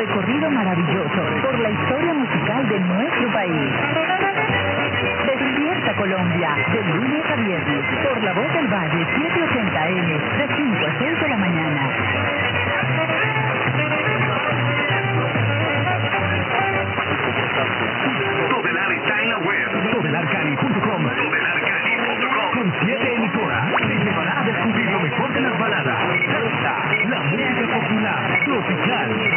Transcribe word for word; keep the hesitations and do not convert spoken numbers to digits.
recorrido maravilloso por la historia musical de nuestro país. Despierta Colombia, de lunes a viernes, por La Voz del Valle, setecientos ochenta eme, de cinco a seis de la mañana. Todelar está en la web. Todelar Cali punto com. Todelar Cali punto com. Con siete emisoras, te llevará a descubrir lo mejor de las baladas, salsa, la música popular, tropical,